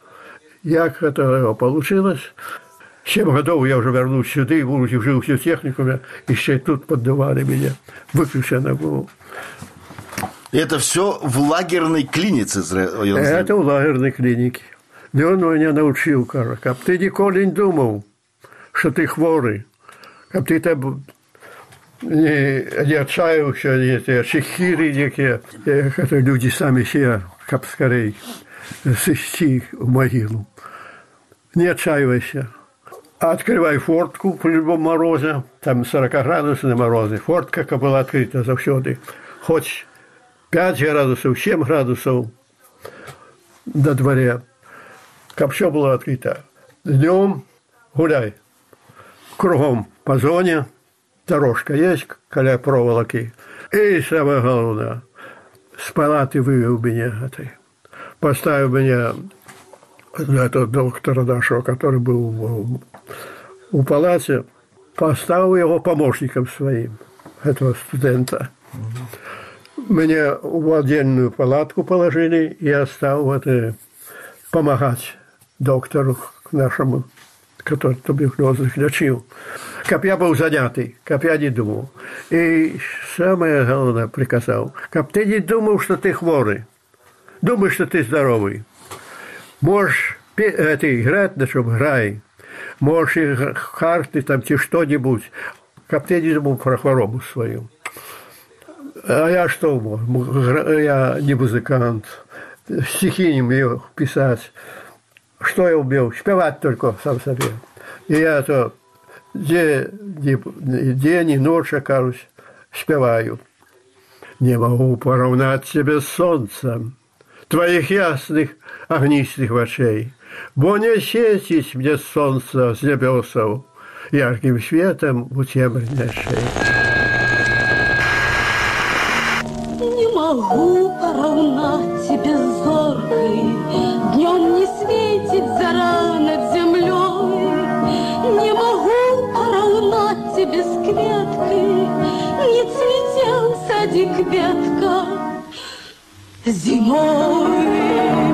Як это получилось? Семь годов я уже вернусь сюда, и будучи в живых техникуме, еще тут поддавали меня, выключено было. Это все в лагерной клинике? Это в лагерной клинике. И он меня научил, каже, как ты никогда не думал, что ты хворый, как ты там не, не отчаялся, не те чехири некие, это люди сами себя, как скорее, сыщи в могилу. Не отчаивайся. Открывай фортку при любом морозе, там сорокаградусные морозы. Фортка была открыта завсёды. Хоть пять градусов, семь градусов на дворе. Как все было открыто. Днем гуляй. Кругом по зоне. Дорожка есть, коля проволоки. И самое главное, с палаты вывел меня этой. Поставил меня этого доктора нашего, который был в, в палате, поставил его помощником своим, этого студента. Mm-hmm. Меня в отдельную палатку положили, и я стал вот, помогать доктору нашему, который туберкулезных лечил. Как я был занятый, как я не думал. И самое главное приказал, как ты не думал, что ты хворый, думаешь, что ты здоровый. Можешь это, играть, на чем играй. Можешь играть карты там, тебе что-нибудь. Как ты не думал про хворобу свою. А я что мог? Я не музыкант. Стихи не умею писать. что я умел? Спевать только сам себе. И я то день, день и ночь, кажусь, спеваю. Не могу поравнать себе с солнцем твоих ясных огнистых очей, бо не светить мне солнце с небесов ярким светом у темной шеи. Не могу поравнать тебе с зоркой, днем не светит зара над землей. Не могу поравнать тебе с кветкой, не цветел садик ветка зимой.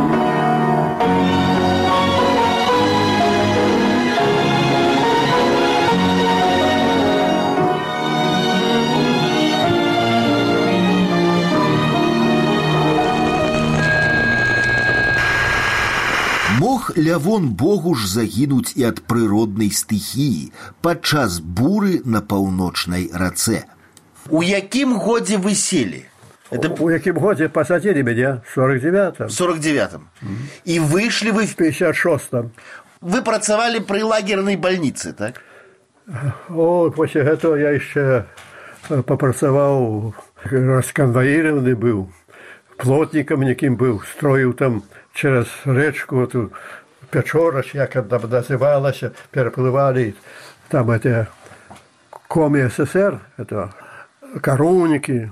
Мог Лявон Богуш загінуць і ад прыроднай стыхіі падчас буры на паўночнай рацэ. У якім годзе вы селі? Это... У якім годзе посадили меня? В сорок девятом. В сорок девятом. Mm-hmm. И вышли вы в пятьдесят шестом. Вы працавали при лагерной больнице, так? О, после этого я еще попрацаваў, расконвоированный был, плотником неким был, строил там через речку эту Печорач, як она называлась, переплывали там это Коми СССР, это коровники.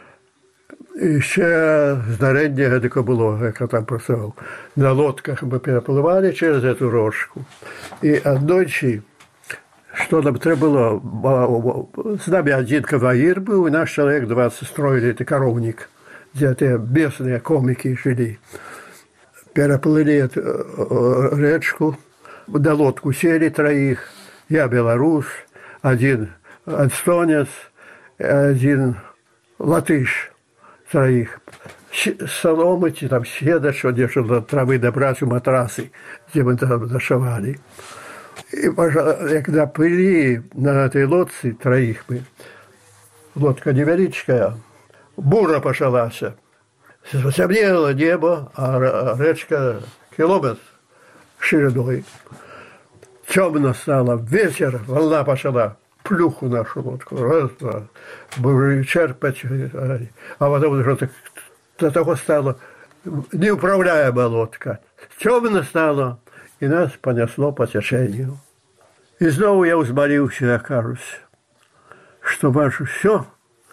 І ще знаряддя таке було, як я там працював. На лодках ми перепливали через цю річку. І одночі, що нам треба було, з нами один конвоїр був, і наш чоловік двадцять строили цей коровник, де ті бісні коміки жили. Переплыли речку, на лодку сели троих, я белорус, один эстонец, один латыш. Троих. Соломы, там седа, что держали травы добрать у матрасы, где мы там зашивали. И, когда плыли на этой лодце троих мы, лодка невеличкая, бура пошалась. Темнело небо, а речка километр шириной. Темно стало, вечер, волна пошла. Плюху нашу лодку, раз, два, будем черпать, а потом уже до того стало неуправляемая лодка. Темно стало, и нас понесло по течению. И снова я взмолился, я кажусь, что ваше все,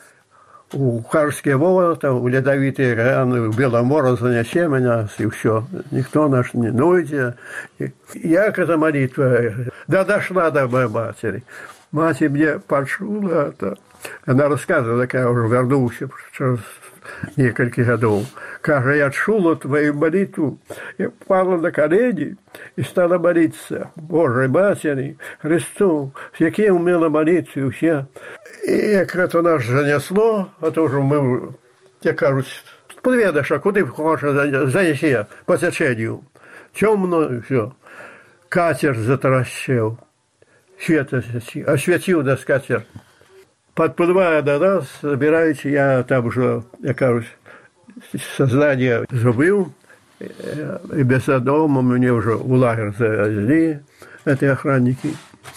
у Карские ворота, у ледовитые раны, у Беломора занесе меня, и все. Никто наш не нойдет. Я к этой молитве, да дошла до моей матери. Мать мне почула это. Она рассказывала, как я уже вернулся через несколько годов. Как я чула твою молитву, я пала на колени и стала молиться Божьей Матери, Христу, с яким умела молиться и все. И как это нас занесло, а тоже мы, я кажусь, подведаешь, а куда хочешь занеси по течению. Темно и все. Катер затаращил. Свет осветил нас катер. Подплывая до нас, собираете, я там уже, я кажусь, сознание забыл, и без дома мне уже в лагерь завезли, эти охранники.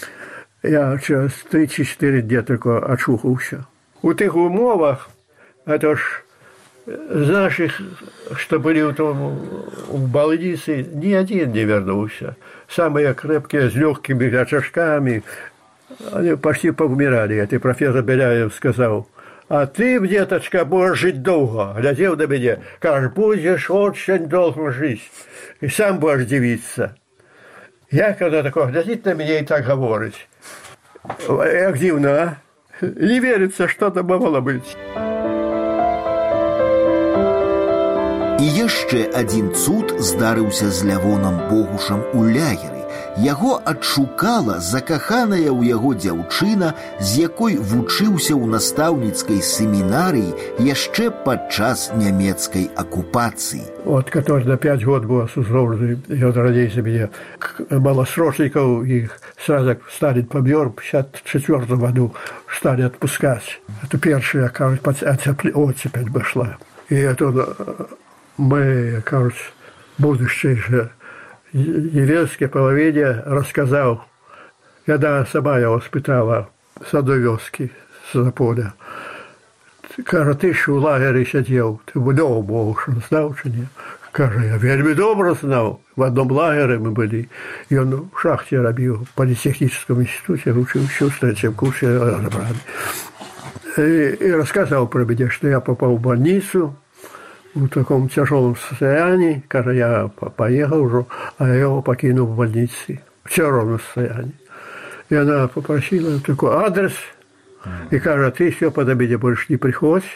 Я через три-четыре дня только очухался. У тех умовах, это ж з наших, что были в, том, в больнице, ни один не вернулся. Самые крепкие, с легкими очажками, они почти поумирали. Это профессор Беляев сказал: а ты, деточка, будешь жить долго. Глядел на меня, как будешь очень долго жить. И сам будешь дивиться. Я, когда такой глядит на меня и так говорит, як дивно, а? Не верится, что это могло быть. І яшчэ адзін цуд здарыўся з Лявонам Богушам у лагеры. Яго адшукала закаханая ў яго дзяўчына, з якой вучыўся ў настаўніцкай семінарыі яшчэ падчас нямецкай акупацыі. Вот, который на пять год был осужден, я родился мне, малосрочников, их сразу стали помер, в пятьдесят четвёртом году стали отпускать. Это первая, кажется, оттепель пошла. И это мы, кажется, будущее же невестке половине рассказал, когда сама его спытала с одной вёски, с поля. Каже, ты ж у лагері сидів, ти вдома був, що знав чи ні? Каже, я вельми добре знав. В одном лагере мы были. И он в шахте робил, в политехническом институте, учился в третьем курсе. И, и рассказал про меня, что я попал в больницу в таком тяжелом состоянии. Каже, я поехал уже, а я его покинул в больнице в тяжелом состоянии. И она попросила такой адрес. И каже, ты все подо меня больше не приходь.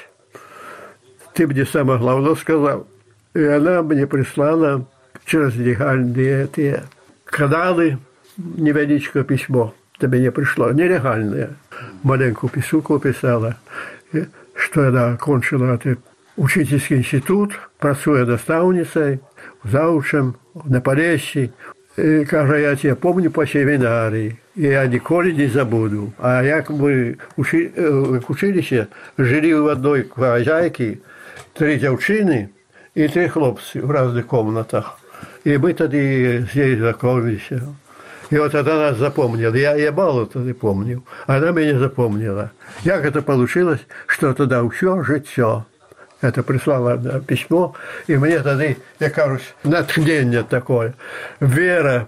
Ты мне самое главное сказал. И она мне прислала через легальные эти каналы невеличкое письмо. До меня пришло нелегальное. Маленькую писуку писала, что она окончила этот учительский институт, працуя наставницей, заучем на Полессі. И, каже, я тебя помню по семинарии, и я николи не забуду. А як мы учи, в училище жили в одной хозяйке, три девчины и три хлопцы в разных комнатах. И мы тогда здесь знакомились. И вот она нас запомнила. Я, я мало тогда помнил. Она меня запомнила. Як это получилось, что тогда все життя. Это прислала письмо, и мне тогда, я кажусь, натхнение такое. Вера,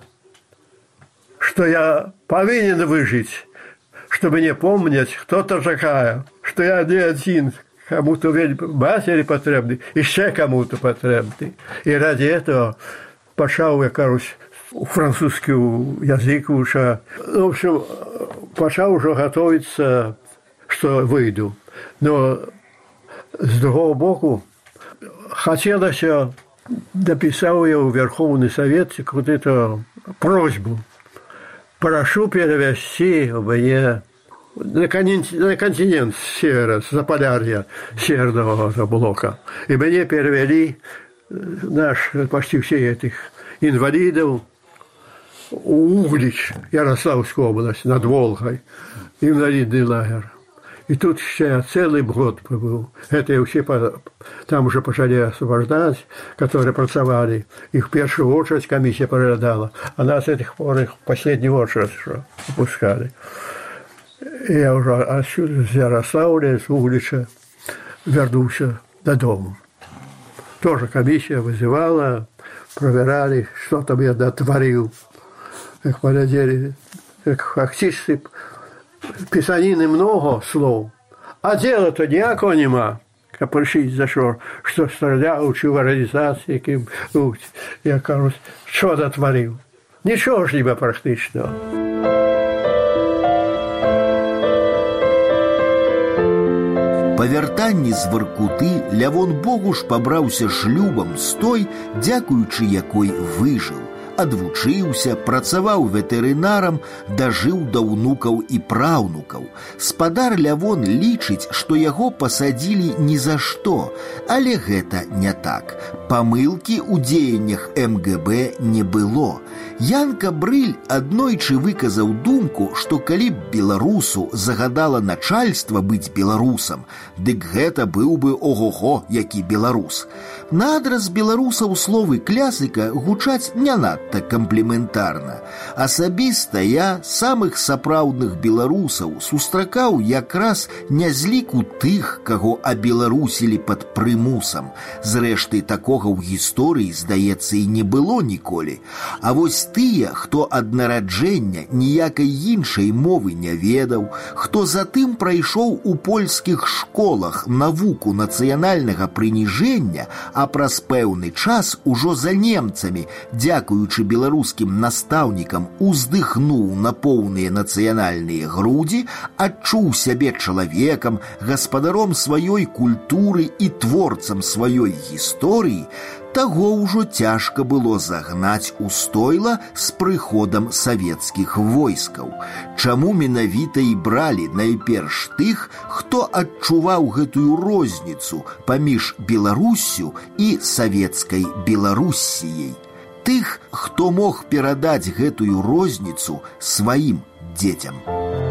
что я повинен выжить, чтобы не помнить, кто-то такая, что я не один, кому-то матери потребный, еще кому-то потребный. И ради этого пошел, я кажусь, французский язык уже. В общем, пошел уже готовиться, что выйду. Но с другого боку, хотелось, написал я в Верховный Совет какую-то просьбу. Прошу перевести мне на континент, на континент севера, с Заполярья, северного блока. И мне перевели наш, почти все этих инвалидов в Углич, Ярославскую область, над Волгой, инвалидный лагерь. И тут я целый год побыл. Это я все там уже пошли освобождать, которые pracoвали. Их в первую очередь комиссия проглядала. А нас с этих пор их в последнюю очередь выпускали. И я уже отсюда, с Ярославля, с Углича, вернулся додому. Тоже комиссия вызывала, проверяли, что там я дотворил. Как полетели, как активисты, писанины много слов, а дела-то ніякого нема. Как прийшли за що, що стріляв, чи в організації, яким, ну, я кажу, що дотворив. Нічого ж ніби практично. Па вяртанні з Воркуты Лявон Богуш пабраўся шлюбам з той, дзякуючы якой выжыў. Адвучыўся, працаваў ветэрынарам, дажыў да ўнукаў і праўнукаў. Спадар Лявон лічыць, што яго пасадзілі ні за што, але гэта не так. Памылкі ў дзеяннях эм гэ бэ не было. Янка Брыль аднойчы выказаў думку, што калі б беларусу загадала начальства быць беларусам, дык гэта быў бы ого-го, які беларус. На адрас беларусаў словы клясыка гучаць не надта камплементарна. Асабіста я самых сапраўдных беларусаў сустракаў якраз не з ліку тых, каго абеларусілі пад прымусам. Зрэшты, такога ў гісторыі, здаецца, і не было ніколі. А вось тыя, хто ад нараджэння ніякай іншай мовы не ведаў, хто затым прайшоў у польскіх школах навуку нацыянальнага прыніжэння, а праз пэўны час ужо за немцамі, дзякуючы беларускім настаўнікам, уздыхнуў на поўныя нацыянальныя грудзі, адчуў сябе чалавекам, гаспадаром сваёй культуры і творцам сваёй гісторыі, таго ўжо цяжка было загнаць у стойла з прыходам савецкіх войскаў. Чаму менавіта і бралі найперш тых, хто адчуваў гэтую розніцу паміж Беларуссю і савецкай Беларуссіяй? Тых, хто мог перадаць гэтую розніцу сваім дзецям.